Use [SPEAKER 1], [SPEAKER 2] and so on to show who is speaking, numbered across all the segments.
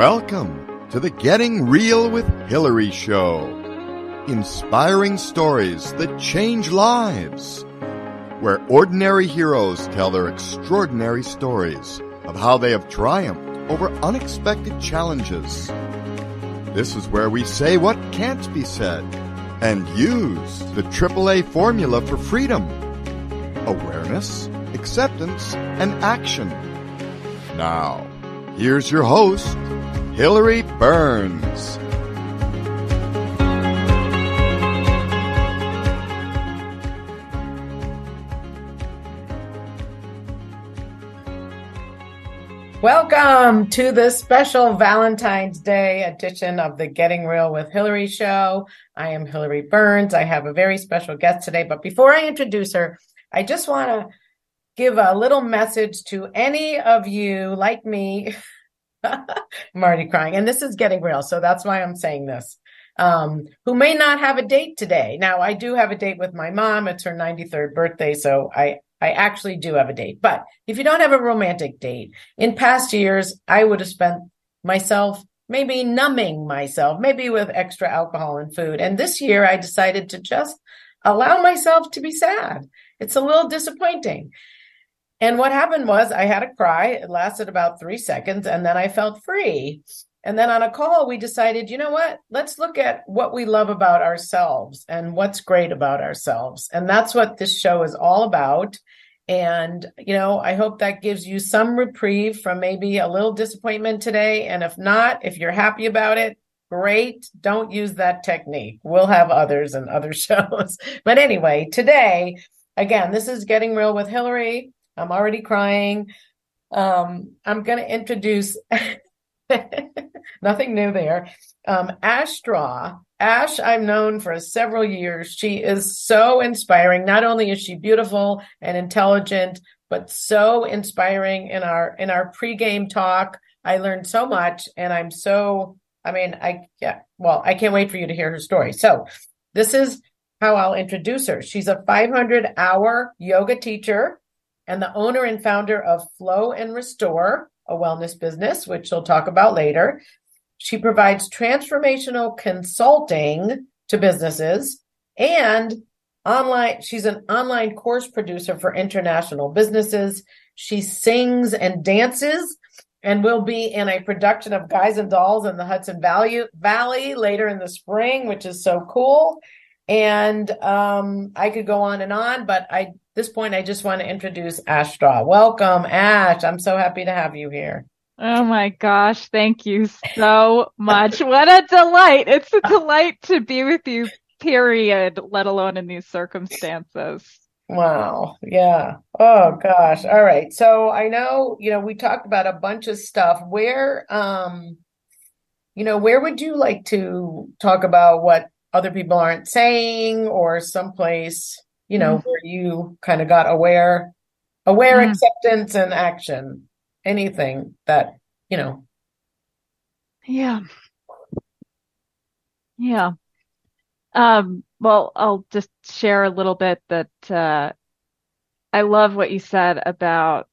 [SPEAKER 1] Welcome to the Getting Real with Hillary show. Inspiring stories that change lives. Where ordinary heroes tell their extraordinary stories of how they have triumphed over unexpected challenges. This is where we say what can't be said and use the AAA formula for freedom. Awareness, acceptance, and action. Now, here's your host, Hillary Burns.
[SPEAKER 2] Welcome to the special Valentine's Day edition of the Getting Real with Hillary show. I am Hillary Burns. I have a very special guest today, but before I introduce her, I just want to give a little message to any of you like me. I'm already crying, and this is Getting Real, so that's why I'm saying this, who may not have a date today. Now, I do have a date with my mom. It's her 93rd birthday, so I actually do have a date. But if you don't have a romantic date, in past years, I would have spent myself maybe numbing myself, maybe with extra alcohol and food. And this year, I decided to just allow myself to be sad. It's a little disappointing. And what happened was I had a cry. It lasted about 3 seconds, and then I felt free. And then on a call, we decided, you know what? Let's look at what we love about ourselves and what's great about ourselves. And that's what this show is all about. And, you know, I hope that gives you some reprieve from maybe a little disappointment today. And if not, if you're happy about it, great. Don't use that technique. We'll have others and other shows. But anyway, today, again, this is Getting Real with Hillary. I'm already crying. I'm going to introduce, nothing new there, Ash Straw. Ash, I've known for several years. She is so inspiring. Not only is she beautiful and intelligent, but so inspiring in our pregame talk. I learned so much, and I can't wait for you to hear her story. So this is how I'll introduce her. She's a 500-hour yoga teacher and the owner and founder of Flow and Restore, a wellness business, which she'll talk about later. She provides transformational consulting to businesses and she's an online course producer for international businesses. She sings and dances and will be in a production of Guys and Dolls in the Hudson Valley later in the spring, which is so cool. And I could go on, but at this point, I just want to introduce Ash Straw. Welcome, Ash. I'm so happy to have you here.
[SPEAKER 3] Oh my gosh, thank you so much. What a delight. It's a delight to be with you, period, let alone in these circumstances.
[SPEAKER 2] Wow. Yeah. Oh gosh. All right. So I know, we talked about a bunch of stuff. Where would you like to talk about what other people aren't saying, or someplace, where you kind of got aware acceptance and action, anything that,
[SPEAKER 3] Yeah. Well, I'll just share a little bit that, I love what you said about,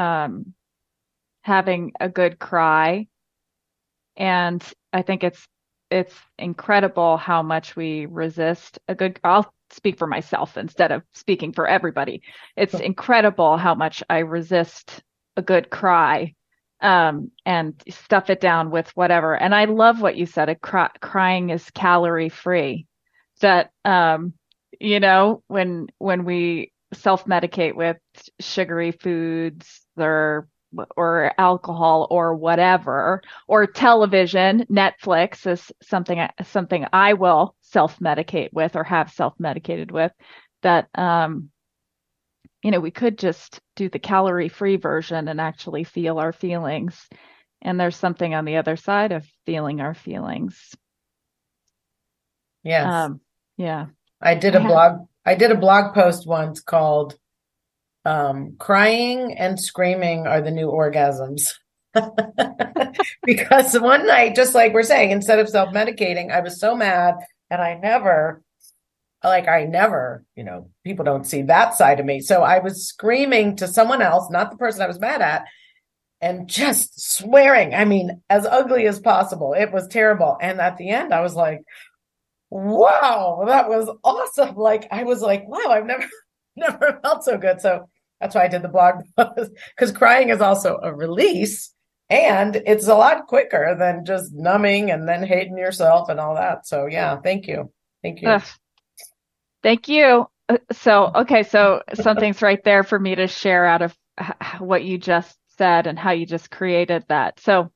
[SPEAKER 3] having a good cry. And I think it's incredible how much we resist I'll speak for myself instead of speaking for everybody. It's incredible how much I resist a good cry, and stuff it down with whatever. And I love what you said. Crying is calorie free. That, when we self-medicate with sugary foods or alcohol or whatever, or television, Netflix is something I will self-medicate with or have self-medicated with, that, we could just do the calorie-free version and actually feel our feelings. And there's something on the other side of feeling our feelings.
[SPEAKER 2] Yes.
[SPEAKER 3] Yeah.
[SPEAKER 2] I did a blog post once called Crying and Screaming Are the New Orgasms. Because one night, just like we're saying, instead of self-medicating, I was so mad, and I never, people don't see that side of me. So I was screaming to someone else, not the person I was mad at, and just swearing. I mean, as ugly as possible. It was terrible. And at the end, I was like, wow, that was awesome. Like, I was like, wow, I've never felt so good. So that's why I did the blog post, because crying is also a release and it's a lot quicker than just numbing and then hating yourself and all that. So yeah, thank you. Thank you.
[SPEAKER 3] Thank you. Okay, so something's right there for me to share out of what you just said and how you just created that. So,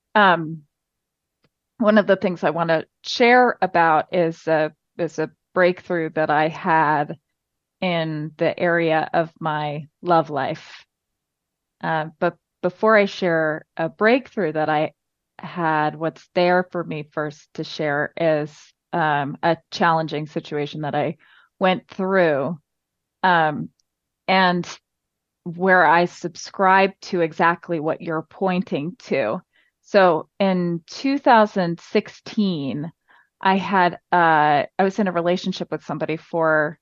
[SPEAKER 3] one of the things I want to share about is a breakthrough that I had in the area of my love life. But before I share a breakthrough that I had, what's there for me first to share is a challenging situation that I went through, and where I subscribe to exactly what you're pointing to. So in 2016, I was in a relationship with somebody for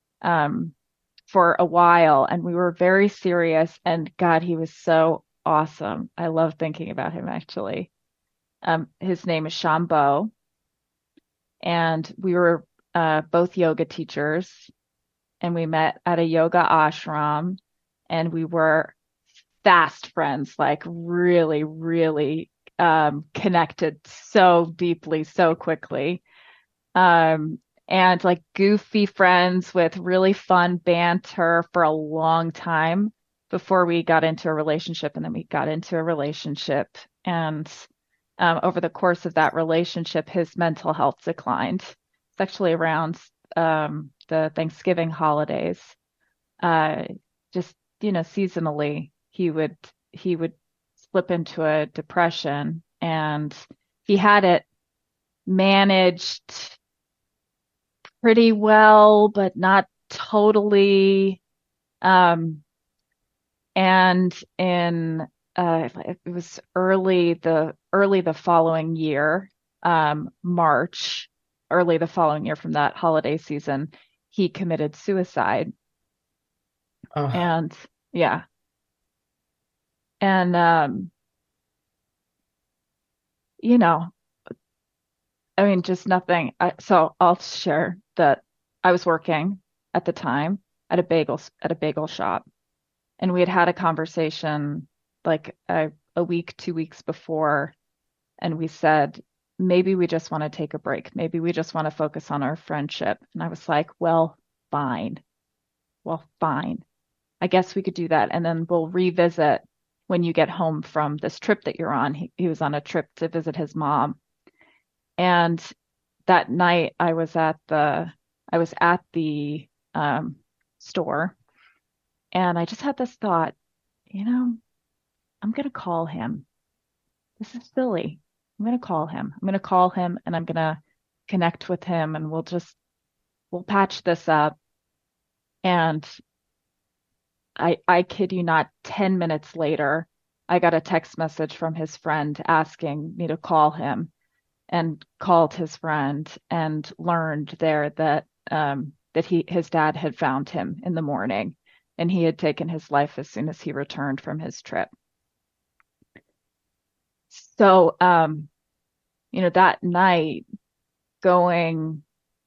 [SPEAKER 3] a while, and we were very serious. And God, he was so awesome. I love thinking about him actually. His name is Shambo, and we were both yoga teachers, and we met at a yoga ashram, and we were fast friends, like really, really connected so deeply, so quickly. And like goofy friends with really fun banter for a long time before we got into a relationship. And then we got into a relationship. And over the course of that relationship, his mental health declined. It's actually around the Thanksgiving holidays. Just, seasonally, he would slip into a depression, and he had it managed pretty well, but not totally. And in it was early the following year, March, early the following year from that holiday season, he committed suicide.
[SPEAKER 2] Oh.
[SPEAKER 3] And yeah. And I mean, just nothing. So I'll share that I was working at the time at a bagel shop, and we had a conversation like a week, 2 weeks before, and we said maybe we just want to take a break. Maybe we just want to focus on our friendship. And I was like, well, fine. I guess we could do that, and then we'll revisit when you get home from this trip that you're on. He was on a trip to visit his mom. And that night I was at the store, and I just had this thought, I'm going to call him. This is silly. I'm going to call him. I'm going to call him, and I'm going to connect with him, and we'll patch this up. And I kid you not, 10 minutes later, I got a text message from his friend asking me to call him, and called his friend and learned there that his dad had found him in the morning, and he had taken his life as soon as he returned from his trip. So, that night going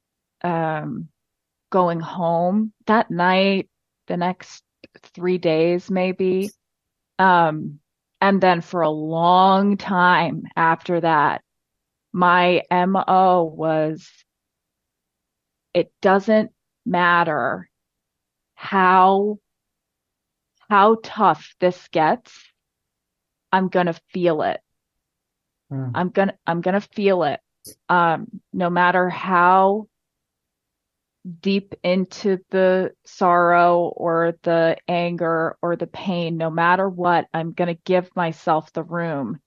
[SPEAKER 3] home that night, the next 3 days maybe, and then for a long time after that, my MO was, it doesn't matter how tough this gets, I'm going to feel it. I'm going to feel it. No matter how deep into the sorrow or the anger or the pain, no matter what, I'm going to give myself the room.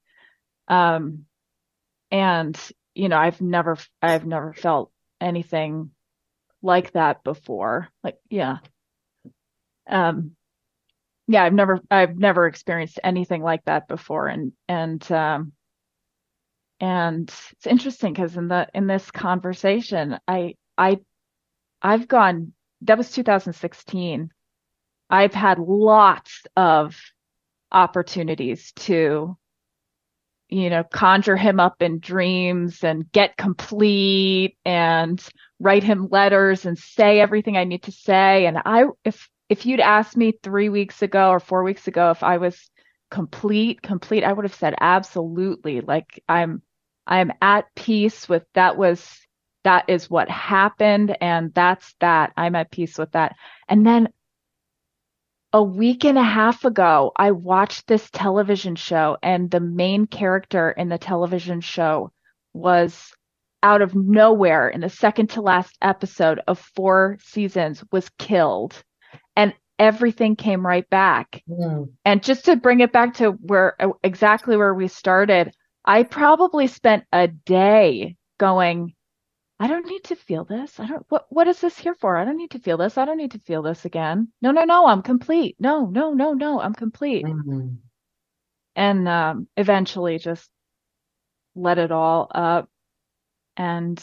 [SPEAKER 3] And I've never felt anything like that before. Like, yeah. Yeah, I've never experienced anything like that before. And it's interesting because in this conversation, I've gone, that was 2016. I've had lots of opportunities to, conjure him up in dreams and get complete and write him letters and say everything I need to say. And if you'd asked me 3 weeks ago or 4 weeks ago if I was complete, I would have said absolutely. Like I'm at peace with that is what happened, and that's that. I'm at peace with that. And then a week and a half ago, I watched this television show, and the main character in the television show was out of nowhere in the second to last episode of 4 seasons was killed, and everything came right back. And just to bring it back to exactly where we started, I probably spent a day going, I don't need to feel this. What is this here for? I don't need to feel this. I don't need to feel this again. No, I'm complete. No, I'm complete.
[SPEAKER 2] Mm-hmm.
[SPEAKER 3] And eventually just let it all up. And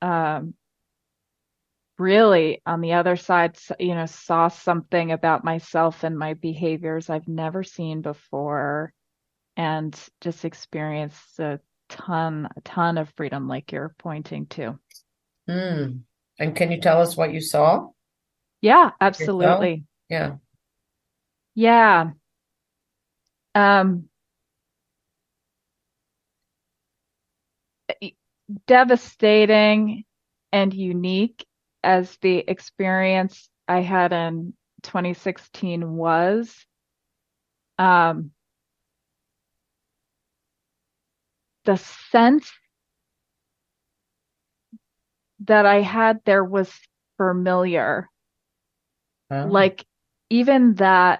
[SPEAKER 3] really on the other side, saw something about myself and my behaviors I've never seen before, and just experienced a ton of freedom like you're pointing to.
[SPEAKER 2] And can you tell us what you saw?
[SPEAKER 3] Yeah, absolutely.
[SPEAKER 2] Yeah.
[SPEAKER 3] Devastating and unique as the experience I had in 2016 was, the sense that I had there was familiar. Like even that,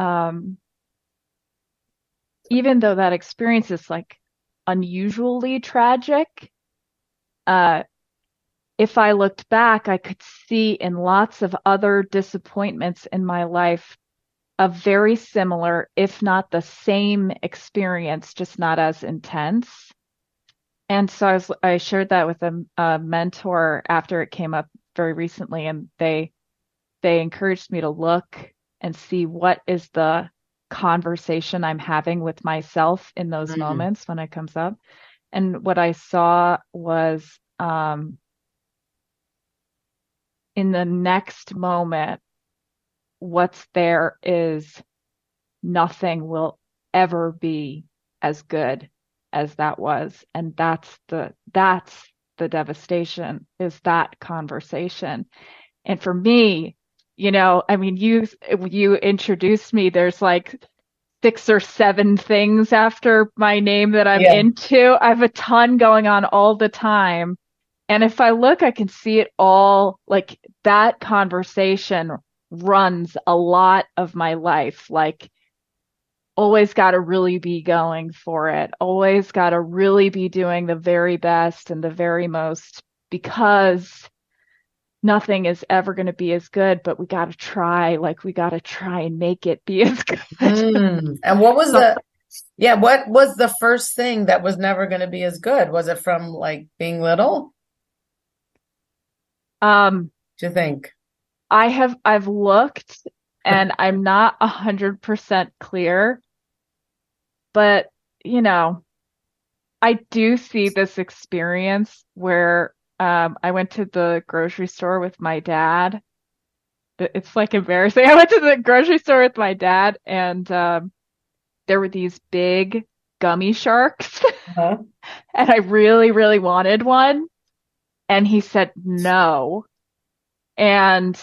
[SPEAKER 3] even though that experience is like unusually tragic, if I looked back, I could see in lots of other disappointments in my life a very similar, if not the same experience, just not as intense. And so I shared that with a mentor after it came up very recently, and they encouraged me to look and see what is the conversation I'm having with myself in those moments when it comes up. And what I saw was, in the next moment, what's there is nothing will ever be as good as that was. And that's the devastation, is that conversation. And for me, I mean, you introduced me, there's like 6 or 7 things after my name that I'm into. I have a ton going on all the time. And if I look, I can see it all. Like that conversation runs a lot of my life. Like always got to really be going for it. Always got to really be doing the very best and the very most, because nothing is ever going to be as good, but we got to try. Like we got to try and make it be as good.
[SPEAKER 2] And what was what was the first thing that was never going to be as good? Was it from like being little? Do you think?
[SPEAKER 3] I've looked and I'm not 100% clear, but I do see this experience where I went to the grocery store with my dad. It's like embarrassing. I went to the grocery store with my dad, and there were these big gummy sharks, and I really, really wanted one. And he said no. And,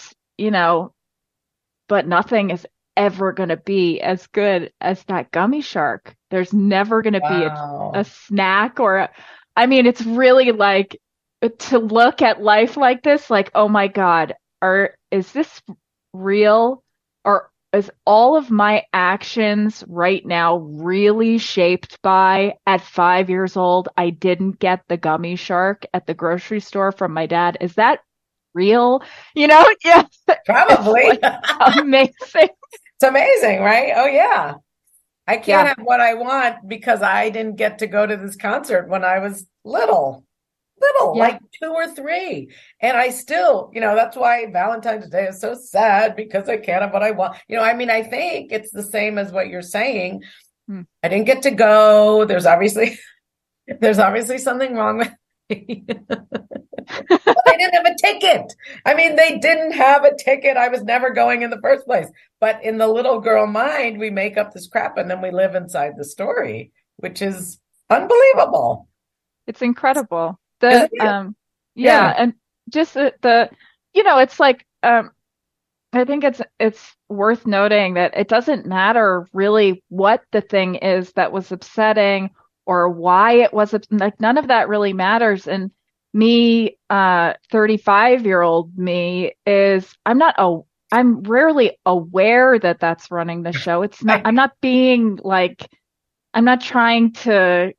[SPEAKER 3] but nothing is ever going to be as good as that gummy shark. There's never going to be a snack it's really like, to look at life like this, like, oh my God, is this real? Or is all of my actions right now really shaped by, at 5 years old, I didn't get the gummy shark at the grocery store from my dad? Is that real? Yeah.
[SPEAKER 2] Probably.
[SPEAKER 3] It's like amazing.
[SPEAKER 2] It's amazing, right? Oh yeah. I can't have what I want because I didn't get to go to this concert when I was little. little,
[SPEAKER 3] Yeah.
[SPEAKER 2] like 2 or 3. And I still, that's why Valentine's Day is so sad, because I can't have what I want. I mean, I think it's the same as what you're saying. I didn't get to go. There's obviously something wrong with me. But they didn't have a ticket. I mean, they didn't have a ticket. I was never going in the first place. But in the little girl mind, we make up this crap and then we live inside the story, which is unbelievable.
[SPEAKER 3] It's incredible.
[SPEAKER 2] Isn't it?
[SPEAKER 3] Yeah, and just it's like I think it's worth noting that it doesn't matter really what the thing is that was upsetting or why it was like, none of that really matters. And me, 35-year-old me I'm rarely aware that that's running the show. It's not, I'm not being like, I'm not trying to,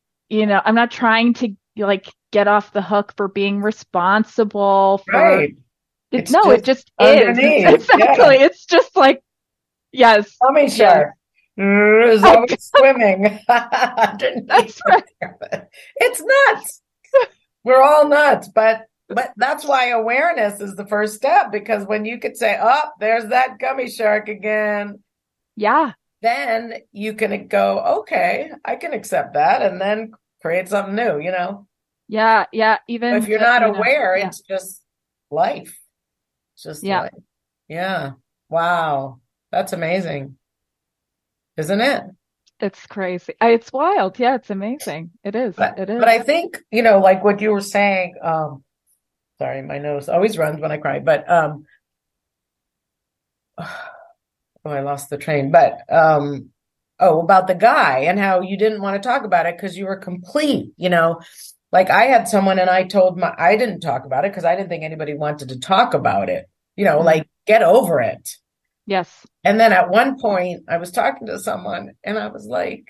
[SPEAKER 3] like get off the hook for being responsible for,
[SPEAKER 2] Right.
[SPEAKER 3] it just is. Exactly. Yeah. It's just like, yes.
[SPEAKER 2] Tummy shark is always swimming underneath.
[SPEAKER 3] That's right.
[SPEAKER 2] It's nuts. We're all nuts, but that's why awareness is the first step, because when you could say, oh, there's that gummy shark again.
[SPEAKER 3] Yeah.
[SPEAKER 2] Then you can go, okay, I can accept that, and then create something new,
[SPEAKER 3] Yeah. Yeah. Even
[SPEAKER 2] if you're not aware, it's just life. It's just life. Yeah. Wow. That's amazing. Isn't it?
[SPEAKER 3] It's crazy. It's wild. Yeah, it's amazing. It is. It is.
[SPEAKER 2] But I think, like what you were saying, sorry, my nose always runs when I cry, but I lost the train. But about the guy and how you didn't want to talk about it because you were complete, like I had someone and I didn't talk about it because I didn't think anybody wanted to talk about it, like get over it.
[SPEAKER 3] Yes.
[SPEAKER 2] And then at one point I was talking to someone and I was like,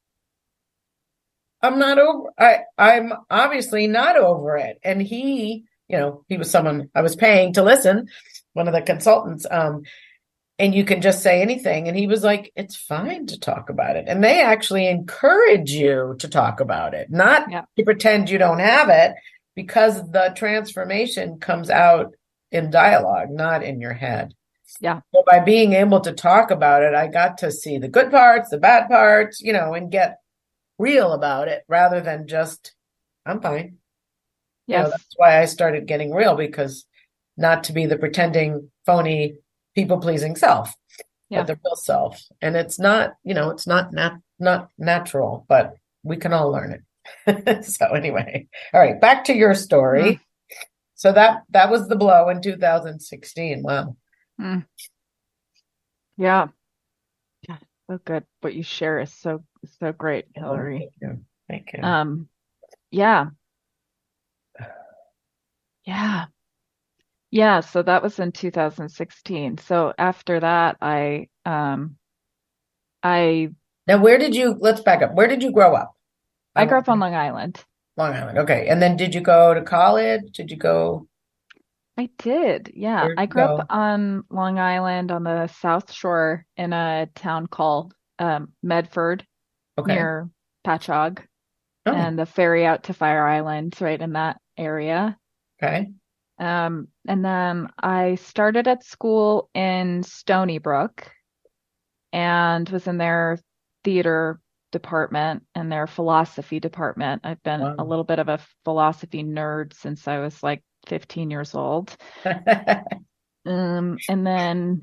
[SPEAKER 2] I'm obviously not over it. And he was someone I was paying to listen, one of the consultants, and you can just say anything. And he was like, it's fine to talk about it. And they actually encourage you to talk about it, not to pretend you don't have it, because the transformation comes out in dialogue, not in your head.
[SPEAKER 3] Yeah.
[SPEAKER 2] So by being able to talk about it, I got to see the good parts, the bad parts, and get real about it rather than just, I'm fine.
[SPEAKER 3] Yes.
[SPEAKER 2] That's why I started getting real, because not to be the pretending, phony, people-pleasing self, but the real self. And it's not, it's not natural, but we can all learn it. So anyway, all right, back to your story. Mm. So that was the blow in 2016. Wow.
[SPEAKER 3] Mm. Yeah. So good. What you share is so great, Hillary.
[SPEAKER 2] Thank you.
[SPEAKER 3] Yeah. Yeah. So that was in 2016. So after that, now
[SPEAKER 2] let's back up. Where did you grow up?
[SPEAKER 3] I grew up on Long Island.
[SPEAKER 2] Long Island. Okay. And then did you go to college? Did you go?
[SPEAKER 3] I did. Yeah. I grew up on Long Island on the South Shore in a town called Medford, near Patchogue, and the ferry out to Fire Island, right in that area.
[SPEAKER 2] Okay.
[SPEAKER 3] And then I started at school in Stony Brook and was in their theater department and their philosophy department. I've been a little bit of a philosophy nerd since I was like 15 years old. And then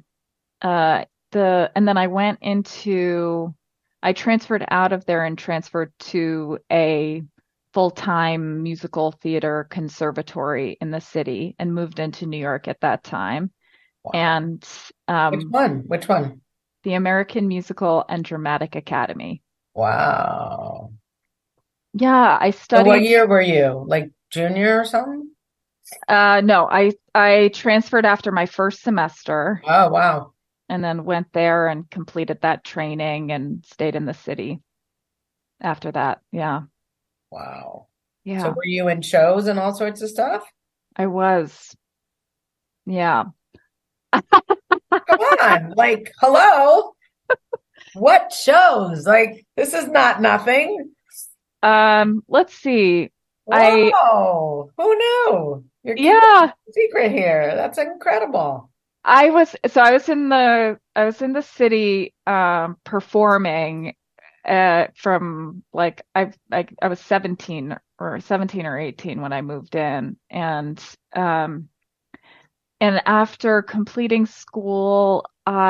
[SPEAKER 3] I transferred out of there and transferred to a full-time musical theater conservatory in the city and moved into New York at that time. Wow. And
[SPEAKER 2] which one?
[SPEAKER 3] The American Musical and Dramatic Academy.
[SPEAKER 2] Wow.
[SPEAKER 3] Yeah, I studied.
[SPEAKER 2] So what year were you? Like junior or something?
[SPEAKER 3] No, I transferred after my first semester.
[SPEAKER 2] Oh, wow.
[SPEAKER 3] And then went there and completed that training and stayed in the city after that. Yeah.
[SPEAKER 2] Wow.
[SPEAKER 3] Yeah.
[SPEAKER 2] So were you in shows and all sorts of stuff?
[SPEAKER 3] I was. Yeah.
[SPEAKER 2] Come on. Like, hello? What shows? Like, this is not nothing.
[SPEAKER 3] Let's see. I
[SPEAKER 2] Whoa, who knew? You're keeping
[SPEAKER 3] yeah,
[SPEAKER 2] a secret here. That's incredible.
[SPEAKER 3] I was in the city performing from like I was 17 or 18 when I moved in, um and after completing school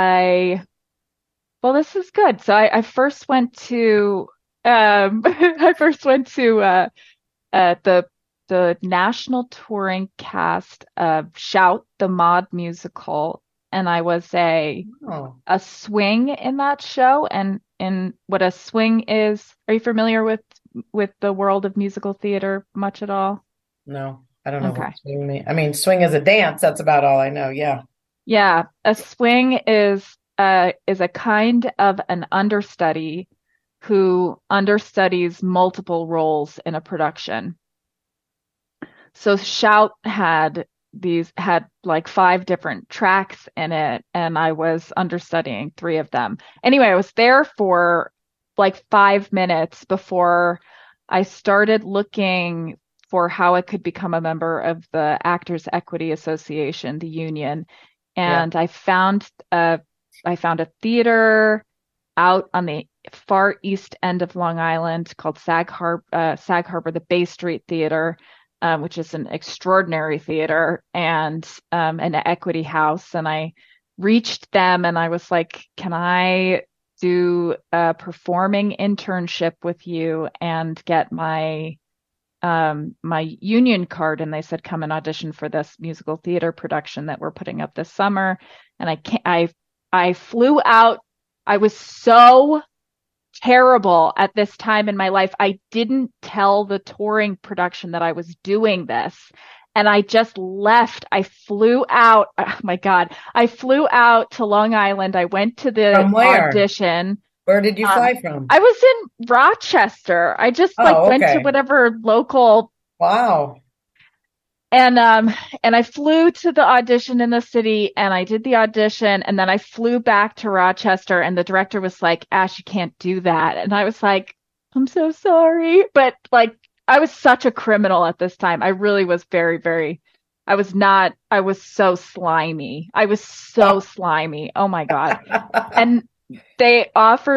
[SPEAKER 3] well, this is good. So I first went to I first went to the national touring cast of Shout the Mod musical, and I was
[SPEAKER 2] Oh,
[SPEAKER 3] a swing in that show. And what a swing is, are you familiar with the world of musical theater much at all?
[SPEAKER 2] no, I don't know
[SPEAKER 3] Okay.
[SPEAKER 2] what swing means. I mean, swing is a dance. That's about all I know. Yeah.
[SPEAKER 3] Yeah, a swing is a kind of an understudy who understudies multiple roles in a production. So Shout had like five different tracks in it, and I was understudying three of them. Anyway, I was there for like 5 minutes before I started looking for how I could become a member of the Actors Equity Association, the union.
[SPEAKER 2] Yeah.
[SPEAKER 3] And I found a theater out on the far east end of Long Island called Sag Harbor, the Bay Street Theater, which is an extraordinary theater and an equity house. And I reached them and I was like, can I do a performing internship with you and get my union card? And they said, come and audition for this musical theater production that we're putting up this summer. And I flew out. I was so terrible at this time in my life. I didn't tell the touring production that I was doing this. And I just left. I flew out. Oh my God. I flew out to Long Island. I went to the
[SPEAKER 2] From where?
[SPEAKER 3] audition.
[SPEAKER 2] Where did you
[SPEAKER 3] Um,
[SPEAKER 2] fly from?
[SPEAKER 3] I was in Rochester. I just like
[SPEAKER 2] Oh,
[SPEAKER 3] went to
[SPEAKER 2] okay.
[SPEAKER 3] whatever local
[SPEAKER 2] Wow.
[SPEAKER 3] and and I flew to the audition in the city and I did the audition and then I flew back to Rochester and the director was like, Ash, you can't do that. And I was like, I'm so sorry. But like I was such a criminal at this time. I really was very, very I was not I was so slimy. I was so slimy. Oh my God. And they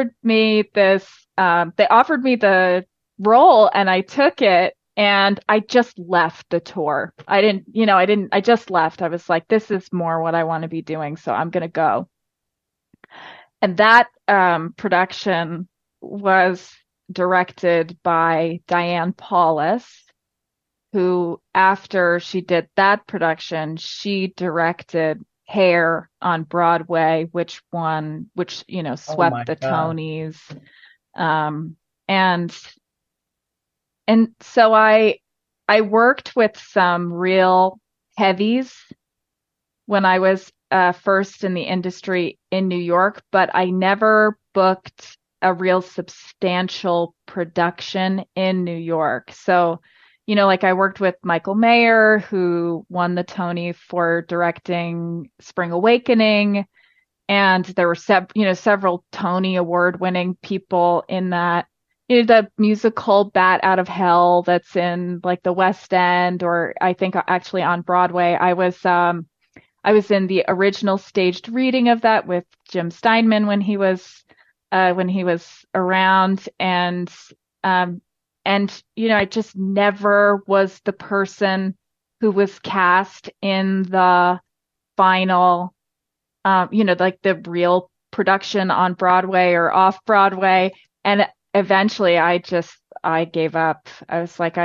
[SPEAKER 3] they offered me the role and I took it and I just left the tour. I just left. I was like, this is more what I want to be doing, so I'm going to go. And that production was directed by Diane Paulus, who, after she did that production, she directed Hair on Broadway,
[SPEAKER 2] Oh my
[SPEAKER 3] swept the
[SPEAKER 2] God.
[SPEAKER 3] Tonys. Um, and so I worked with some real heavies when I was first in the industry in New York, but I never booked a real substantial production in New York. So, like I worked with Michael Mayer, who won the Tony for directing Spring Awakening, and there were several Tony Award winning people in that. The musical Bat Out of Hell that's in like the West End, or I think actually on Broadway. I was in the original staged reading of that with Jim Steinman when he was around, um, I just never was the person who was cast in the final, like the real production on Broadway or off Broadway. And eventually I gave up. I was like,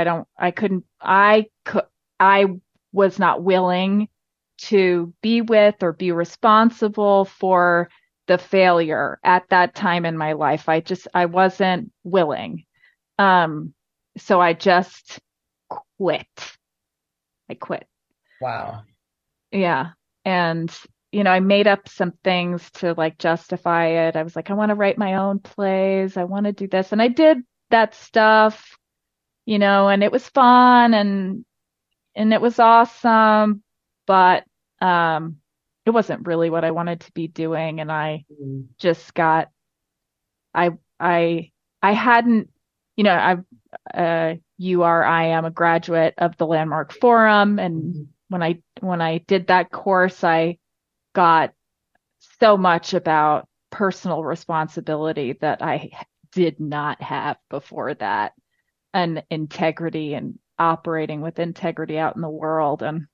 [SPEAKER 3] I was not willing to be with or be responsible for the failure at that time in my life. I wasn't willing. Um, so I just quit. I quit.
[SPEAKER 2] Wow.
[SPEAKER 3] Yeah. And, I made up some things to like justify it. I was like, I want to write my own plays. I want to do this. And I did that stuff, and it was fun and it was awesome, but it wasn't really what I wanted to be doing. And I
[SPEAKER 2] Mm.
[SPEAKER 3] just got, I, I, I hadn't, you know, I, I am a graduate of the Landmark Forum. And when I did that course, I got so much about personal responsibility that I did not have before that, and integrity and operating with integrity out in the world. And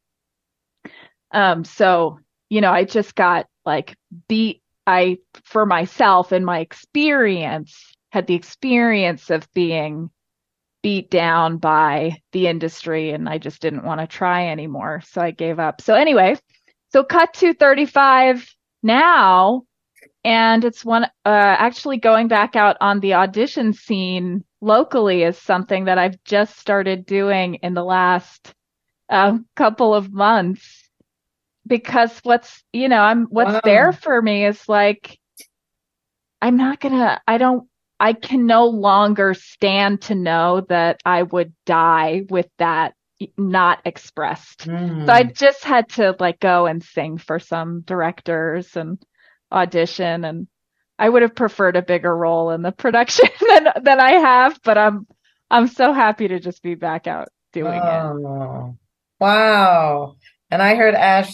[SPEAKER 3] so, I just got like for myself in my experience, had the experience of being beat down by the industry, and I just didn't want to try anymore. So I gave up. So anyway, so cut to 35 now, and it's actually going back out on the audition scene locally is something that I've just started doing in the last couple of months, because what's there for me is like, I can no longer stand to know that I would die with that not expressed. So I just had to like go and sing for some directors and audition, and I would have preferred a bigger role in the production than I have, but I'm so happy to just be back out doing it.
[SPEAKER 2] Wow. And I heard Ash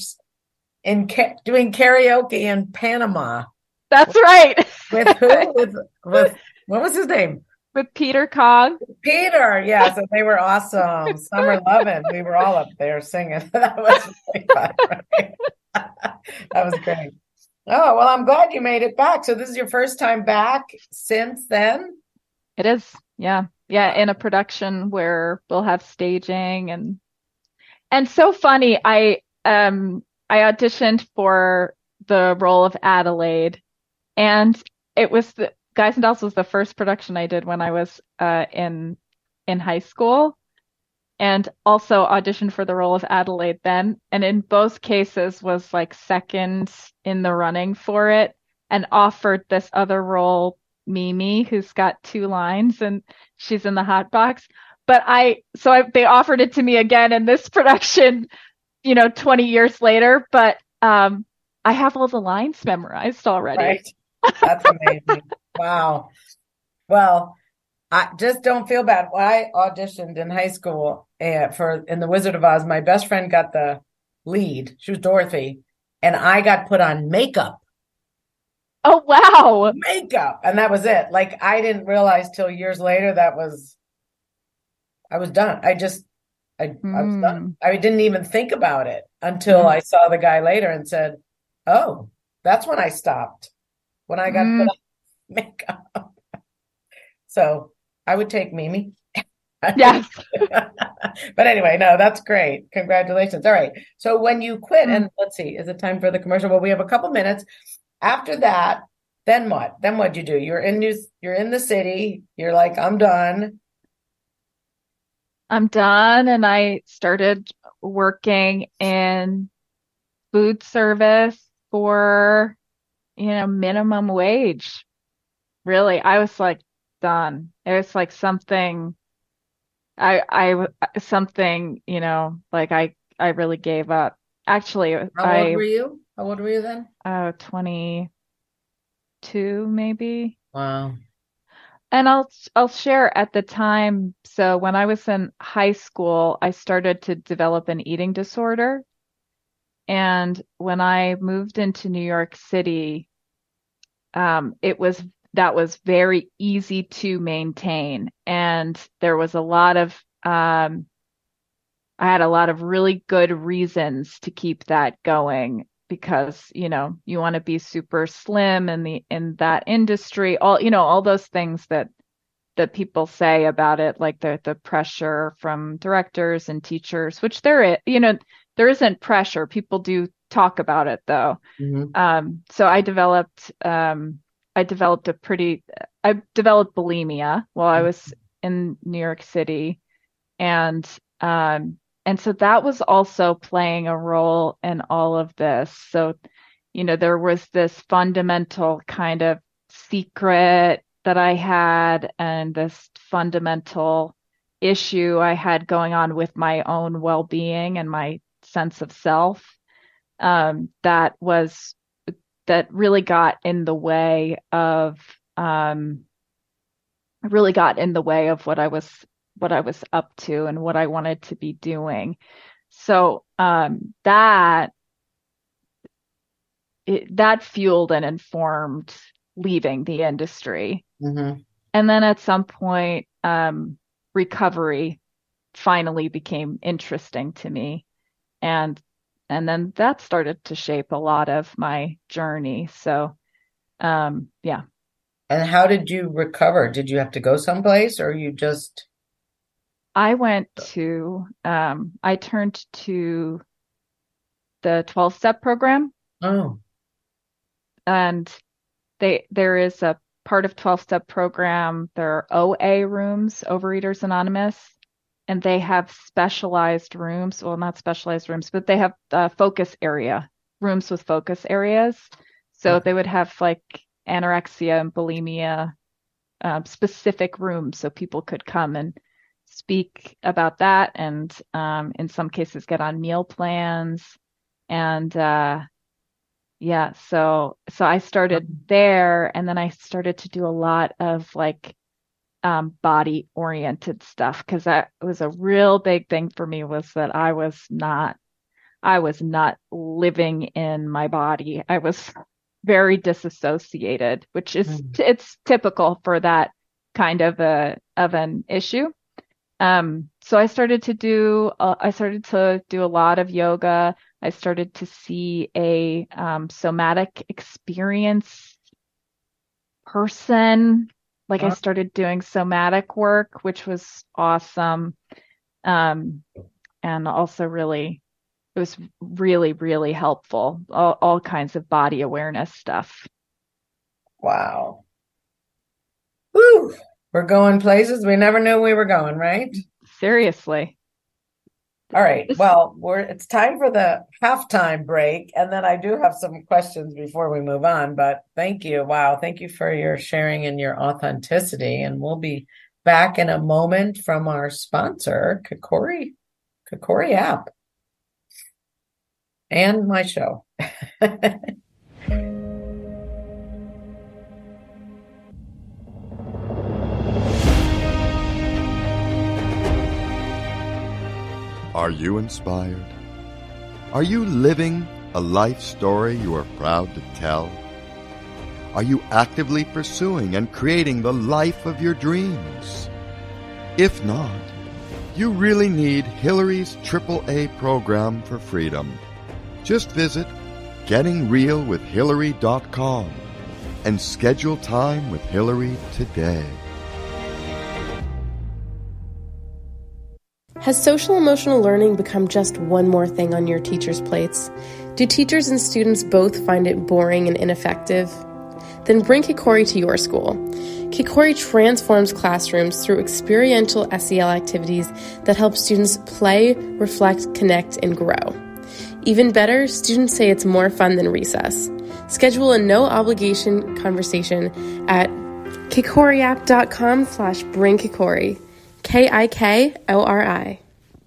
[SPEAKER 2] doing karaoke in Panama.
[SPEAKER 3] That's right.
[SPEAKER 2] With who? With what was his name?
[SPEAKER 3] With Peter Cog.
[SPEAKER 2] Peter, yeah. So they were awesome. Summer Lovin'. We were all up there singing. That was really fun, right? That was great. Oh, well, I'm glad you made it back. So this is your first time back since then?
[SPEAKER 3] It is. Yeah. Yeah. In a production where we'll have staging and so funny. I auditioned for the role of Adelaide, and it was Guys and Dolls was the first production I did when I was in high school, and also auditioned for the role of Adelaide then. And in both cases was like second in the running for it, and offered this other role, Mimi, who's got 2 lines and she's in the hot box. But they offered it to me again in this production, 20 years later. But I have all the lines memorized already.
[SPEAKER 2] Right. That's amazing. Wow. Well, I just don't feel bad. When I auditioned in high school in The Wizard of Oz, my best friend got the lead. She was Dorothy, and I got put on makeup.
[SPEAKER 3] Oh, wow.
[SPEAKER 2] Makeup. And that was it. Like, I didn't realize till years later I was done. I was done. I didn't even think about it until I saw the guy later and said, oh, that's when I stopped. When I got put on makeup. So I would take Mimi.
[SPEAKER 3] Yes.
[SPEAKER 2] But anyway, no, that's great. Congratulations. All right. So when you quit, and let's see, is it time for the commercial? Well, we have a couple minutes. After that, then what? Then what'd you do? You're in the city. You're like, I'm done.
[SPEAKER 3] I'm done. And I started working in food service for, minimum wage. Really, I was like done. It was like something, like I really gave up. Actually,
[SPEAKER 2] How old were you? How old were you then?
[SPEAKER 3] 22 maybe.
[SPEAKER 2] Wow.
[SPEAKER 3] And I'll share at the time. So when I was in high school, I started to develop an eating disorder. And when I moved into New York City, that was very easy to maintain. And there was I had a lot of really good reasons to keep that going, because, you want to be super slim in that industry, all those things that people say about it, like the pressure from directors and teachers, which there isn't pressure. People do talk about it though. So I developed bulimia while I was in New York City. And so that was also playing a role in all of this. So, there was this fundamental kind of secret that I had, and this fundamental issue I had going on with my own well-being and my sense of self, that really got in the way of what I was what I was up to and what I wanted to be doing. So that fueled and informed leaving the industry.
[SPEAKER 2] Mm-hmm.
[SPEAKER 3] And then at some point, recovery finally became interesting to me. And then that started to shape a lot of my journey. So, yeah.
[SPEAKER 2] And how did you recover? Did you have to go someplace or you just?
[SPEAKER 3] I turned to the 12-step program,
[SPEAKER 2] Oh,
[SPEAKER 3] and there is a part of 12-step program. There are OA rooms, Overeaters Anonymous, and they have specialized rooms. Well, not specialized rooms, but they have rooms with focus areas. So
[SPEAKER 2] okay.
[SPEAKER 3] they would have like anorexia and bulimia specific rooms so people could come and speak about that, and in some cases get on meal plans. And yeah, so I started there, and then I started to do a lot of like body oriented stuff, because that was a real big thing for me, was that I was not living in my body. I was very disassociated, which is it's typical for that kind of an issue. So I started to do a lot of yoga. I started to see a somatic experience person. Like I started doing somatic work, which was awesome. And also it was really, really helpful. All kinds of body awareness stuff.
[SPEAKER 2] Wow. Woo! We're going places we never knew we were going, right?
[SPEAKER 3] Seriously.
[SPEAKER 2] All right. Well, it's time for the halftime break, and then I do have some questions before we move on, but thank you. Wow. Thank you for your sharing and your authenticity. And we'll be back in a moment from our sponsor, Kokori app, and my show.
[SPEAKER 1] Are you inspired? Are you living a life story you are proud to tell? Are you actively pursuing and creating the life of your dreams? If not, you really need Hillary's AAA program for freedom. Just visit gettingrealwithhillary.com and schedule time with Hillary today.
[SPEAKER 4] Has social-emotional learning become just one more thing on your teachers' plates? Do teachers and students both find it boring and ineffective? Then bring Kokori to your school. Kokori transforms classrooms through experiential SEL activities that help students play, reflect, connect, and grow. Even better, students say it's more fun than recess. Schedule a no-obligation conversation at kokoriapp.com/bringkokori. KIKORI.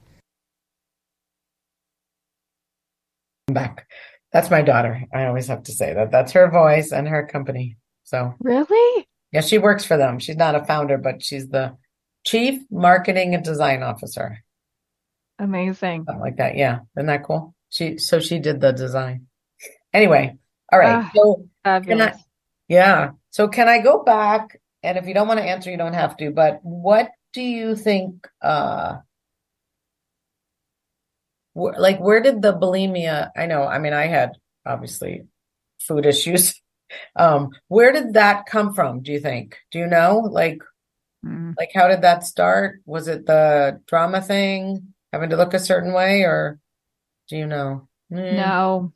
[SPEAKER 2] I'm back. That's my daughter. I always have to say that. That's her voice and her company. So
[SPEAKER 3] Really?
[SPEAKER 2] yeah, she works for them. She's not a founder, but she's the Chief Marketing and Design Officer.
[SPEAKER 3] Amazing.
[SPEAKER 2] Something like that. Yeah. Isn't that cool? She did the design. Anyway, all right. So
[SPEAKER 3] Fabulous.
[SPEAKER 2] So can I go back? And if you don't want to answer, you don't have to, but what do you think, where did the bulimia, I had obviously food issues. Where did that come from, do you think? Do you know? Like how did that start? Was it the drama thing, having to look a certain way, or do you know?
[SPEAKER 3] No.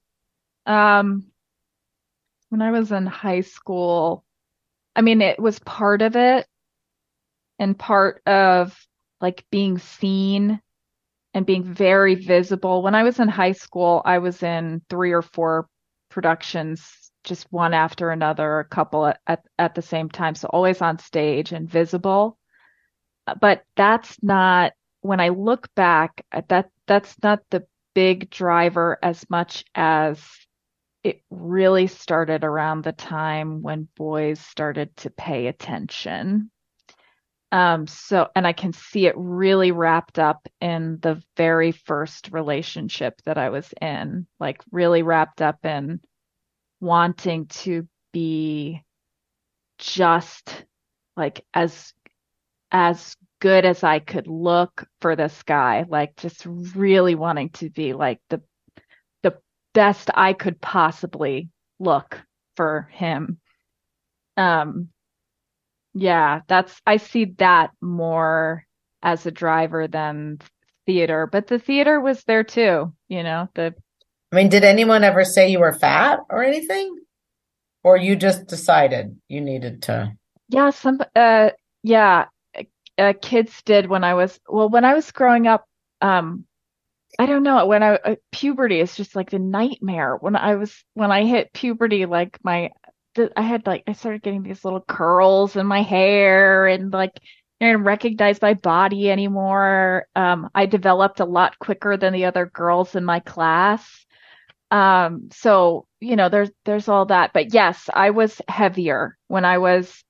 [SPEAKER 3] When I was in high school, it was part of it, and part of like being seen and being very visible. When I was in high school, I was in 3 or 4 productions, just one after another, a couple at the same time. So always on stage and visible. But that's not, when I look back, that's not the big driver as much as it really started around the time when boys started to pay attention. So, and I can see it really wrapped up in the very first relationship that I was in, like really wrapped up in wanting to be just like as good as I could look for this guy, like just really wanting to be like the best I could possibly look for him. Um, yeah, I see that more as a driver than theater, but the theater was there too,
[SPEAKER 2] I mean, did anyone ever say you were fat or anything? Or you just decided you needed to?
[SPEAKER 3] yeah, yeah, kids did when I was growing up, I don't know, puberty is just like the nightmare. When I hit puberty, like I started getting these little curls in my hair and like I didn't recognize my body anymore. I developed a lot quicker than the other girls in my class. So, there's all that. But yes, I was heavier when I was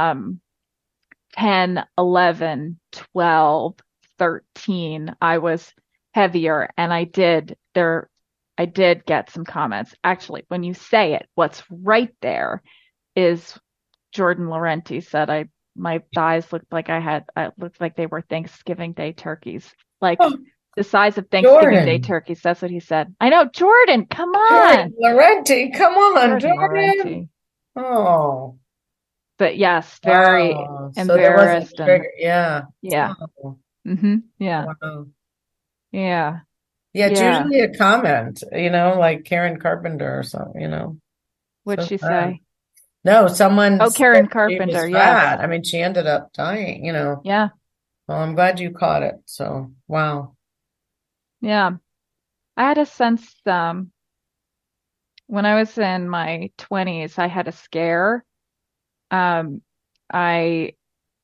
[SPEAKER 3] 10, 11, 12, 13. I was heavier and I did get some comments. Actually, when you say it, what's right there is Jordan Laurenti said my thighs looked like they were Thanksgiving Day turkeys. Like
[SPEAKER 2] Oh,
[SPEAKER 3] the size of Thanksgiving Day
[SPEAKER 2] Jordan.
[SPEAKER 3] turkeys. That's what he said. I know, Jordan, come on.
[SPEAKER 2] Jordan Laurenti, come on,
[SPEAKER 3] Jordan
[SPEAKER 2] Jordan.
[SPEAKER 3] Laurenti.
[SPEAKER 2] Oh,
[SPEAKER 3] But yes, very
[SPEAKER 2] wow. So there was a
[SPEAKER 3] embarrassed and
[SPEAKER 2] trigger. Yeah.
[SPEAKER 3] yeah.
[SPEAKER 2] Oh,
[SPEAKER 3] Yeah.
[SPEAKER 2] wow.
[SPEAKER 3] Yeah.
[SPEAKER 2] Yeah, it's
[SPEAKER 3] Yeah.
[SPEAKER 2] usually a comment, like Karen Carpenter or something.
[SPEAKER 3] What'd
[SPEAKER 2] So
[SPEAKER 3] she
[SPEAKER 2] sad.
[SPEAKER 3] say?
[SPEAKER 2] No, someone
[SPEAKER 3] Oh,
[SPEAKER 2] said
[SPEAKER 3] Karen
[SPEAKER 2] she was
[SPEAKER 3] Carpenter. Yes.
[SPEAKER 2] fat. I mean, she ended up dying.
[SPEAKER 3] Yeah.
[SPEAKER 2] Well, I'm glad you caught it. So, wow.
[SPEAKER 3] Yeah. I had a sense, when I was in my 20s, I had a scare. Um, I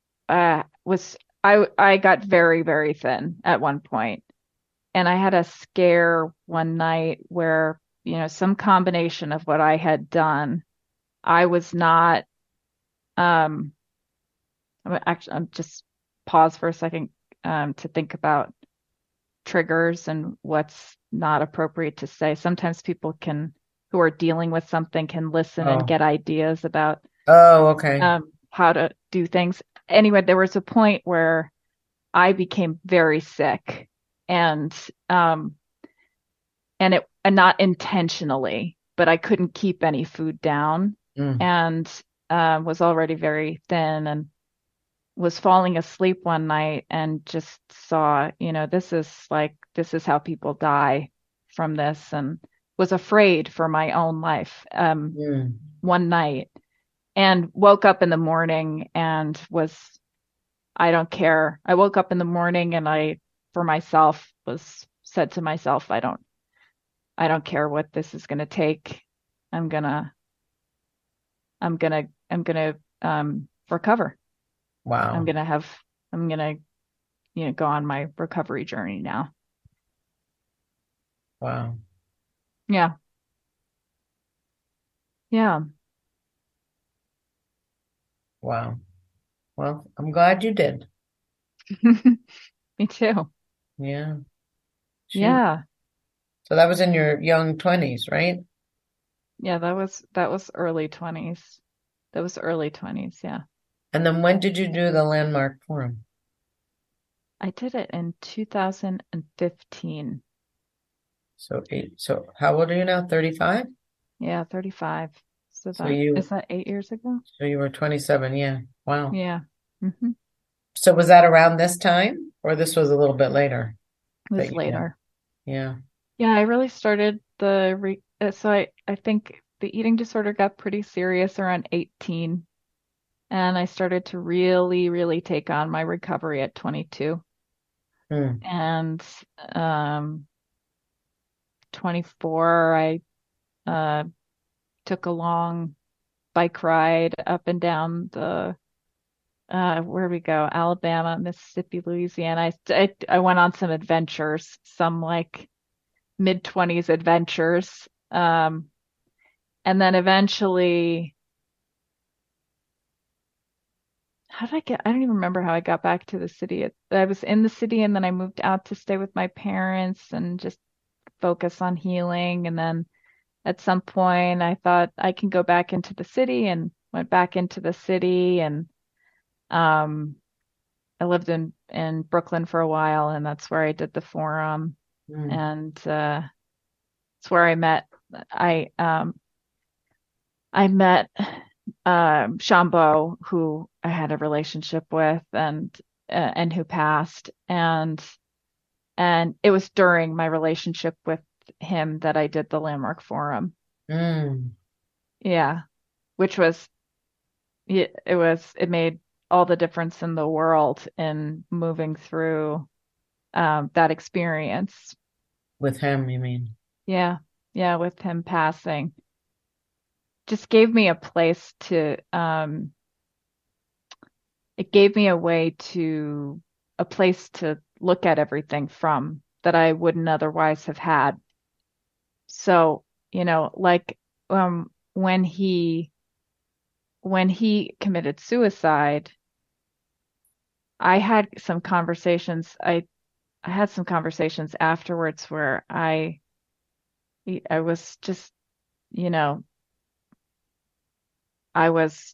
[SPEAKER 3] I got very, very thin at one point, and I had a scare one night where, some combination of what I had done, I was not, um, I'm just pause for a second, to think about triggers and what's not appropriate to say. Sometimes people who are dealing with something can listen and
[SPEAKER 2] Oh,
[SPEAKER 3] get ideas about
[SPEAKER 2] oh, okay.
[SPEAKER 3] how to do things. Anyway, there was a point where I became very sick and um and not intentionally, but I couldn't keep any food down
[SPEAKER 2] Mm.
[SPEAKER 3] and was already very thin and was falling asleep one night and just saw, this is how people die from this and was afraid for my own life
[SPEAKER 2] Mm.
[SPEAKER 3] one night and woke up in the morning and I don't care. I woke up in the morning and for myself, said to myself, I don't care what this is going to take. I'm gonna, I'm gonna, recover.
[SPEAKER 2] Wow.
[SPEAKER 3] I'm gonna, go on my recovery journey now.
[SPEAKER 2] Wow.
[SPEAKER 3] Yeah. Yeah.
[SPEAKER 2] Wow. Well, I'm glad you did.
[SPEAKER 3] Me too.
[SPEAKER 2] Yeah. Shoot.
[SPEAKER 3] Yeah.
[SPEAKER 2] So that was in your young 20s, right?
[SPEAKER 3] Yeah. That was early 20s. That was early 20s. Yeah.
[SPEAKER 2] And then when did you do the Landmark Forum?
[SPEAKER 3] I did it in 2015.
[SPEAKER 2] So how old are you now? 35?
[SPEAKER 3] Yeah, 35. So
[SPEAKER 2] So
[SPEAKER 3] is that 8 years ago?
[SPEAKER 2] you were 27, yeah. Wow.
[SPEAKER 3] Yeah. Hmm.
[SPEAKER 2] So was that around this time or this was a little bit later
[SPEAKER 3] It
[SPEAKER 2] that
[SPEAKER 3] was
[SPEAKER 2] you did?
[SPEAKER 3] later.
[SPEAKER 2] Yeah.
[SPEAKER 3] Yeah, I really started so I think the eating disorder got pretty serious around 18, and I started to really, really take on my recovery at 22.
[SPEAKER 2] Hmm.
[SPEAKER 3] And 24, I uh took a long bike ride up and down where we go? Alabama, Mississippi, Louisiana. I went on some adventures, some like mid-20s adventures. And then eventually I don't even remember how I got back to the city. I was in the city and then I moved out to stay with my parents and just focus on healing. And then at some point I thought I can go back into the city and went back into the city. And um, I lived in Brooklyn for a while, and that's where I did the forum.
[SPEAKER 2] Mm.
[SPEAKER 3] And it's where I I met Shambo, who I had a relationship with, and who passed, and it was during my relationship with him that I did the Landmark Forum.
[SPEAKER 2] Mm.
[SPEAKER 3] Yeah, which was it made all the difference in the world in moving through that experience.
[SPEAKER 2] With him, you mean?
[SPEAKER 3] Yeah, yeah, with him passing, just gave me a place to it gave me a place to look at everything from that I wouldn't otherwise have had. So, like when he committed suicide, I had some conversations. I had some conversations afterwards where I was just, you know, I was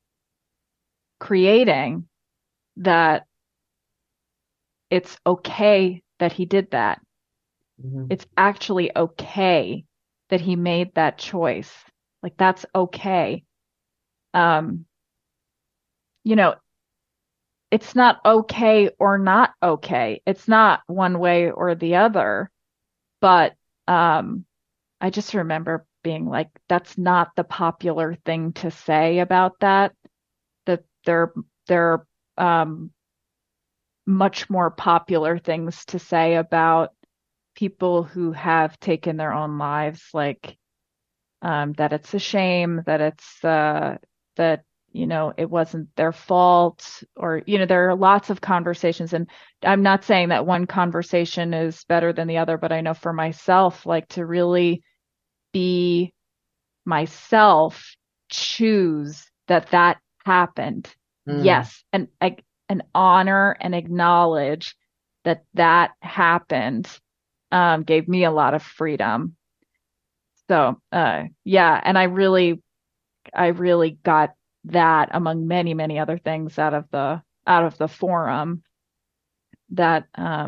[SPEAKER 3] creating that it's okay that he did that.
[SPEAKER 2] Mhm.
[SPEAKER 3] It's actually okay that he made that choice. Like that's okay. Um, you know, it's not okay or not okay. It's not one way or the other. But I just remember being like, that's not the popular thing to say about that. That there are much more popular things to say about people who have taken their own lives, like that it's a shame, that that it wasn't their fault, or there are lots of conversations, and I'm not saying that one conversation is better than the other, but I know for myself, like to really be myself, choose that happened.
[SPEAKER 2] Mm.
[SPEAKER 3] Yes, and honor and acknowledge that happened, gave me a lot of freedom. So, yeah, and I really got that among many, many other things out of the forum that,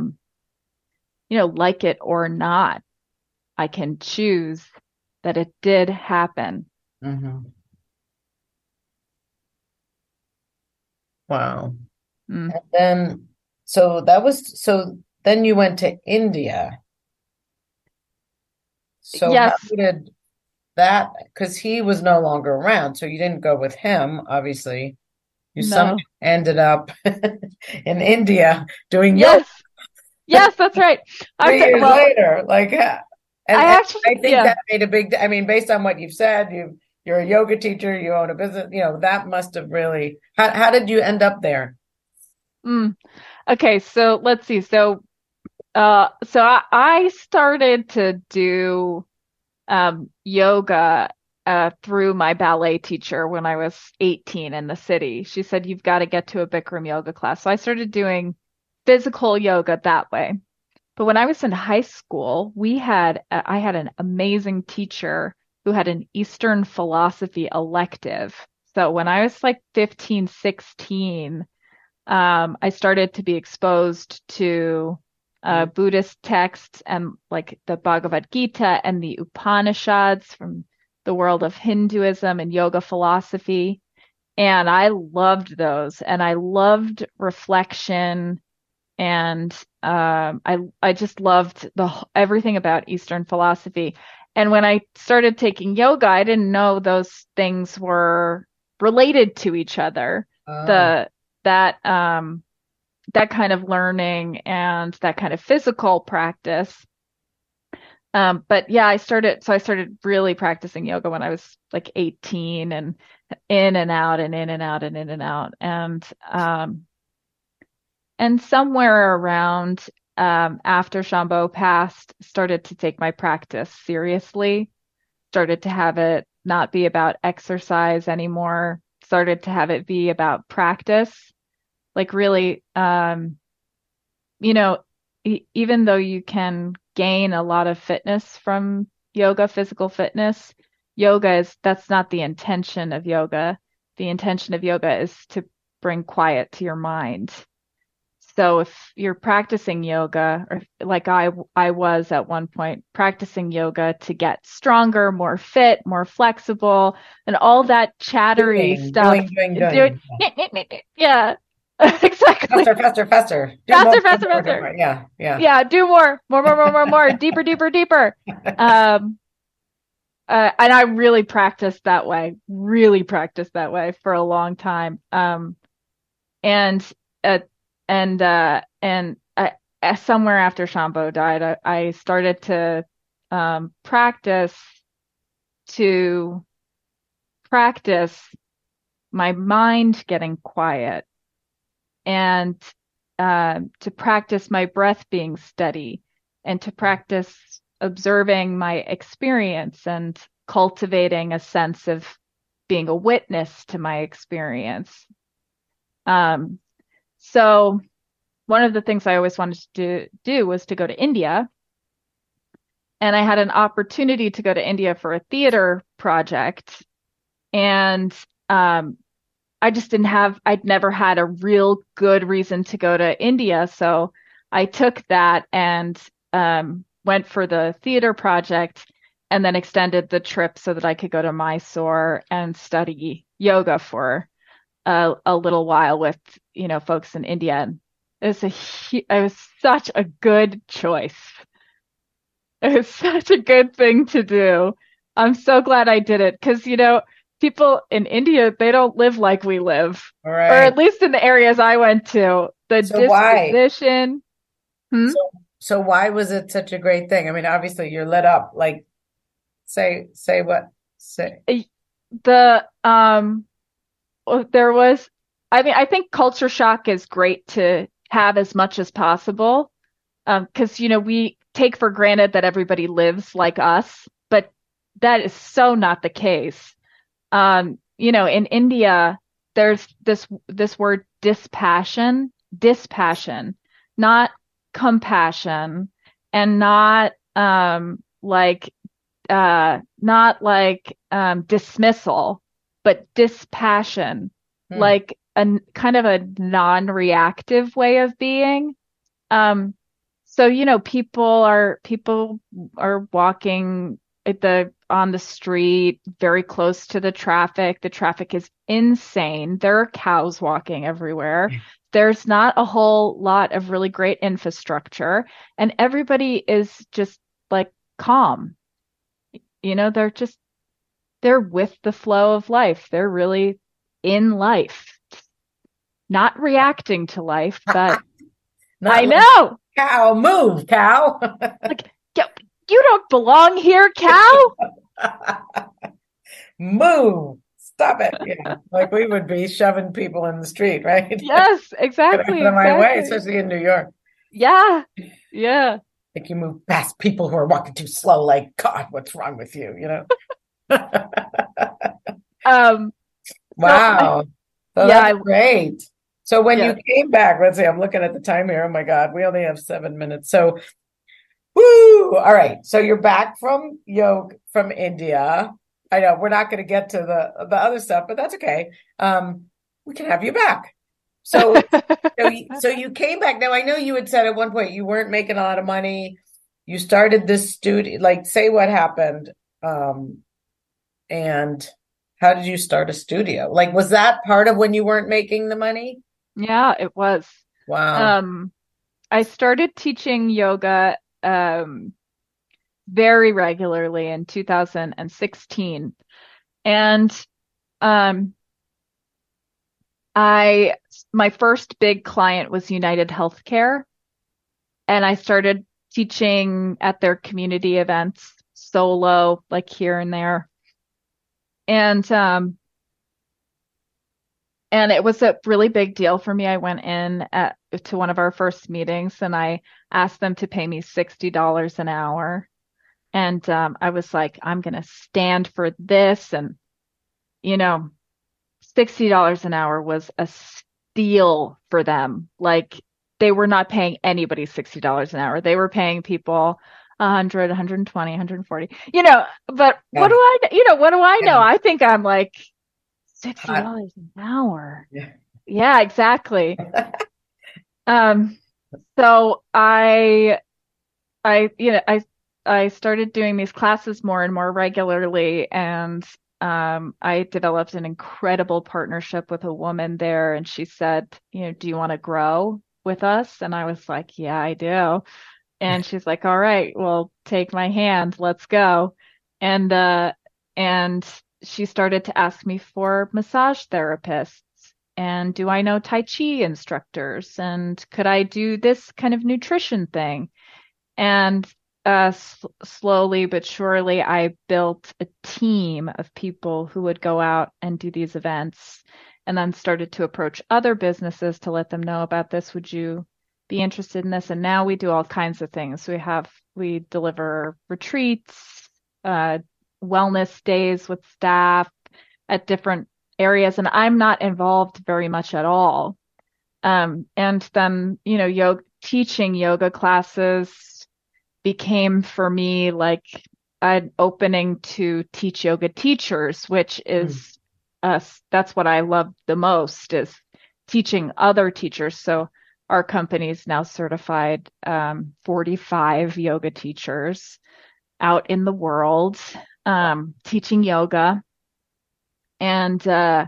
[SPEAKER 3] like it or not, I can choose that it did happen.
[SPEAKER 2] Mhm. Wow.
[SPEAKER 3] Mm.
[SPEAKER 2] And then, so then you went to India. So how
[SPEAKER 3] Yes,
[SPEAKER 2] did that, because he was no longer around, so you didn't go with him, obviously. You somehow
[SPEAKER 3] no.
[SPEAKER 2] ended up in India doing yoga
[SPEAKER 3] Yes, yes, that's right.
[SPEAKER 2] 3 years
[SPEAKER 3] Well,
[SPEAKER 2] later. Like, and
[SPEAKER 3] I actually,
[SPEAKER 2] I think
[SPEAKER 3] yeah.
[SPEAKER 2] that made a big, I mean, based on what you've said, you're a yoga teacher, you own a business, that must have really, how did you end up there?
[SPEAKER 3] Mm. Okay, so let's see. So I started to do yoga through my ballet teacher when I was 18 in the city. She said, you've got to get to a Bikram yoga class. So I started doing physical yoga that way. But when I was in high school, I had an amazing teacher who had an Eastern philosophy elective. So when I was like 15, 16, I started to be exposed to Buddhist texts and like the Bhagavad Gita and the Upanishads from the world of Hinduism and yoga philosophy. And I loved those. And I loved reflection. And I just loved everything about Eastern philosophy. And when I started taking yoga, I didn't know those things were related to each other.
[SPEAKER 2] Oh.
[SPEAKER 3] The that that kind of learning and that kind of physical practice. But yeah, I started really practicing yoga when I was like 18, and in and out and in and out and in and out. And somewhere around after Shambo passed, started to take my practice seriously, started to have it not be about exercise anymore, started to have it be about practice. Like really, you know, even though you can gain a lot of fitness from yoga, physical fitness, that's not the intention of yoga. The intention of yoga is to bring quiet to your mind. So if you're practicing yoga, or like I was at one point practicing yoga to get stronger, more fit, more flexible, and all that chattery stuff.
[SPEAKER 2] Doing.
[SPEAKER 3] Yeah, exactly.
[SPEAKER 2] Faster.
[SPEAKER 3] Faster.
[SPEAKER 2] Yeah.
[SPEAKER 3] Yeah, do more, deeper. And I really practiced that way for a long time. And somewhere after Shambho died, I started to practice my mind getting quiet, and to practice my breath being steady, and to practice observing my experience and cultivating a sense of being a witness to my experience. So one of the things I always wanted to do was to go to India. And I had an opportunity to go to India for a theater project. And I'd never had a real good reason to go to India. So I took that and went for the theater project, and then extended the trip so that I could go to Mysore and study yoga for a little while with, folks in India. And it was such a good choice. It was such a good thing to do. I'm so glad I did it because, people in India, they don't live like we live,
[SPEAKER 2] right.
[SPEAKER 3] Or at least in the areas I went to. The disposition.
[SPEAKER 2] Why? So why was it such a great thing? I mean, obviously you're lit up. Like, say.
[SPEAKER 3] I think culture shock is great to have as much as possible. Because, we take for granted that everybody lives like us, but that is so not the case. In India, there's this word dispassion, not compassion, and not dismissal, but dispassion, like a kind of a non-reactive way of being. So people are walking on the street very close to the traffic. The traffic is insane. There are cows walking everywhere. There's not a whole lot of really great infrastructure, and everybody is just like calm. They're with the flow of life. They're really in life, not reacting to life, but I know.
[SPEAKER 2] Cow, move, cow.
[SPEAKER 3] Like, you don't belong here, cow.
[SPEAKER 2] Move. Stop it. Yeah. Like we would be shoving people in the street, right?
[SPEAKER 3] Yes, exactly.
[SPEAKER 2] Get out of my way, especially in New York.
[SPEAKER 3] Yeah.
[SPEAKER 2] Like you move past people who are walking too slow, like, God, what's wrong with you? Wow. So that's great. So when you came back, let's see, I'm looking at the time here. Oh my God, we only have 7 minutes. So, woo! All right. So you're back from India. I know we're not going to get to the other stuff, but that's okay. We can have you back. So you came back. Now I know you had said at one point you weren't making a lot of money. You started this studio. Like, say what happened, and how did you start a studio? Like, was that part of when you weren't making the money?
[SPEAKER 3] Yeah, it was.
[SPEAKER 2] Wow.
[SPEAKER 3] I started teaching yoga very regularly in 2016. And my first big client was United Healthcare. And I started teaching at their community events solo, like here and there. And it was a really big deal for me. I went in to one of our first meetings and I asked them to pay me $60 an hour. And I was like, I'm going to stand for this. And, $60 an hour was a steal for them. Like they were not paying anybody $60 an hour. They were paying people 100, 120, 140, but what do I know? I think I'm like $60 an hour.
[SPEAKER 2] Yeah.
[SPEAKER 3] Yeah, exactly. So I started doing these classes more and more regularly, and I developed an incredible partnership with a woman there, and she said, do you want to grow with us? And I was like, yeah, I do. And she's like, all right, well, take my hand, let's go. And she started to ask me for massage therapists. And do I know Tai Chi instructors? And could I do this kind of nutrition thing? And slowly but surely, I built a team of people who would go out and do these events, and then started to approach other businesses to let them know about this. Would you be interested in this? And now we do all kinds of things. We deliver retreats, wellness days with staff at different areas, and I'm not involved very much at all. And then, teaching yoga classes became for me like an opening to teach yoga teachers, which is that's what I love the most, is teaching other teachers. So our company's now certified 45 yoga teachers out in the world teaching yoga. And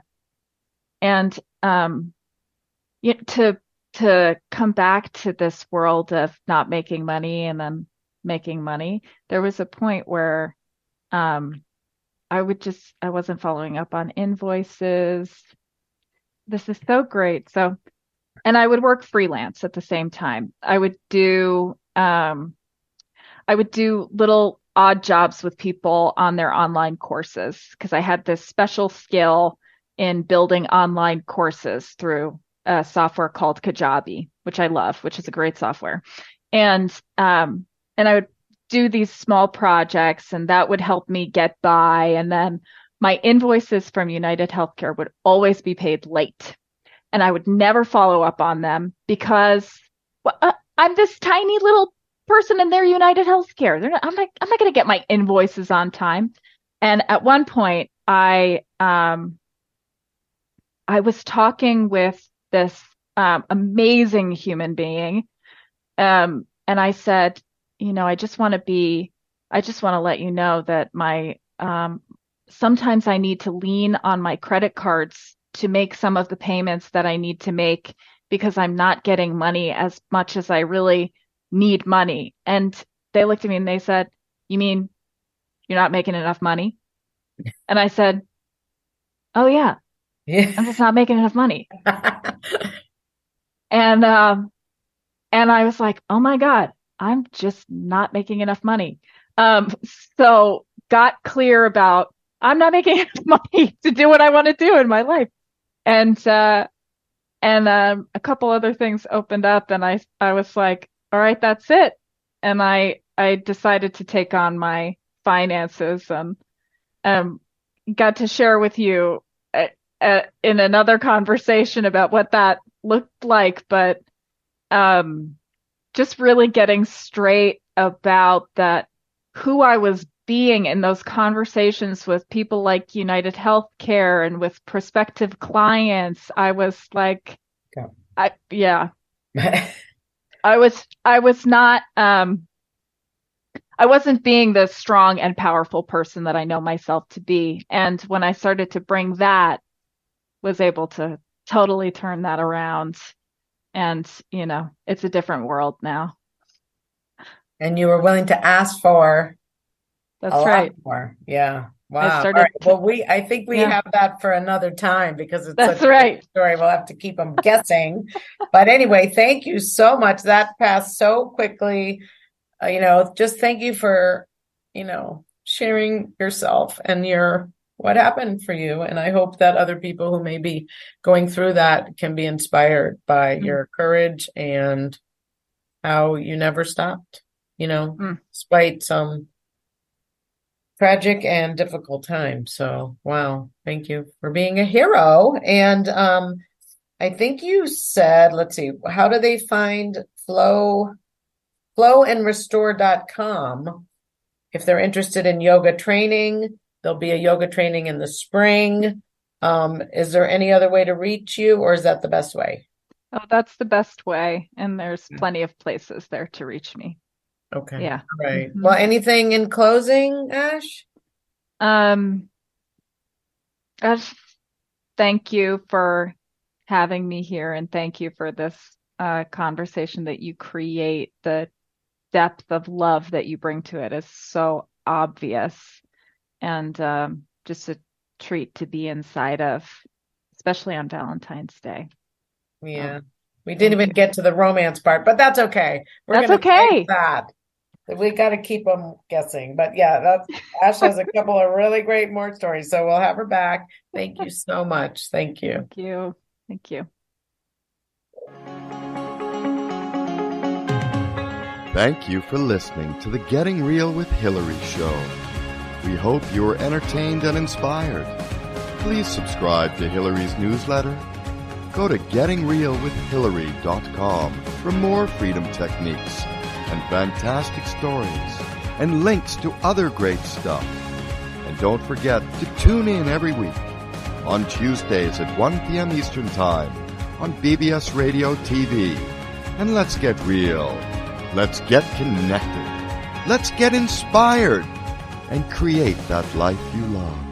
[SPEAKER 3] to come back to this world of not making money and then making money, there was a point where I wasn't following up on invoices. This is so great. So, and I would work freelance at the same time. I would do little odd jobs with people on their online courses, because I had this special skill in building online courses through a software called Kajabi, which I love, which is a great software. And I would do these small projects, and that would help me get by. And then my invoices from United Healthcare would always be paid late, and I would never follow up on them because I'm this tiny little person in their United Healthcare. I'm not going to get my invoices on time. And at one point, I was talking with this amazing human being, and I said, I just want to let you know that sometimes I need to lean on my credit cards to make some of the payments that I need to make, because I'm not getting money as much as I really need money. And they looked at me and they said, you mean you're not making enough money? And I said, oh yeah, I'm just not making enough money. And I was like, oh my God, I'm just not making enough money. So got clear about, I'm not making enough money to do what I want to do in my life. And a couple other things opened up, and I was like, all right, that's it. And I decided to take on my finances, and got to share with you in another conversation about what that looked like. But just really getting straight about that, who I was being in those conversations with people like United Healthcare and with prospective clients. I was like, I was not, I wasn't being the strong and powerful person that I know myself to be. And when I started to bring that, was able to totally turn that around. And, it's a different world now.
[SPEAKER 2] And you were willing to ask for
[SPEAKER 3] That's
[SPEAKER 2] a
[SPEAKER 3] right.
[SPEAKER 2] lot more. Yeah. Wow. All right. Well, I think we have that for another time, because it's such a great story. We'll have to keep them guessing. But anyway, thank you so much. That passed so quickly. Just thank you for, sharing yourself and what happened for you. And I hope that other people who may be going through that can be inspired by your courage and how you never stopped, despite some tragic and difficult time. So, wow, thank you for being a hero. And I think you said, let's see, how do they find flowandrestore.com? If they're interested in yoga training, there'll be a yoga training in the spring. Is there any other way to reach you, or is that the best way?
[SPEAKER 3] Oh, that's the best way. And there's plenty of places there to reach me.
[SPEAKER 2] Okay.
[SPEAKER 3] Yeah.
[SPEAKER 2] Right. Well, anything in closing, Ash?
[SPEAKER 3] Ash, thank you for having me here, and thank you for this conversation that you create. The depth of love that you bring to it is so obvious, and just a treat to be inside of, especially on Valentine's Day.
[SPEAKER 2] Yeah. We didn't even get to the romance part, but that's okay. That's
[SPEAKER 3] okay.
[SPEAKER 2] That. We got to keep them guessing. But yeah, Ash has a couple of really great more stories, so we'll have her back. Thank you so much. Thank you.
[SPEAKER 3] Thank you. Thank you.
[SPEAKER 1] Thank you for listening to the Getting Real with Hillary show. We hope you were entertained and inspired. Please subscribe to Hillary's newsletter. Go to gettingrealwithhillary.com for more freedom techniques and fantastic stories and links to other great stuff. And don't forget to tune in every week on Tuesdays at 1 p.m. Eastern Time on BBS Radio TV. And let's get real. Let's get connected. Let's get inspired and create that life you love.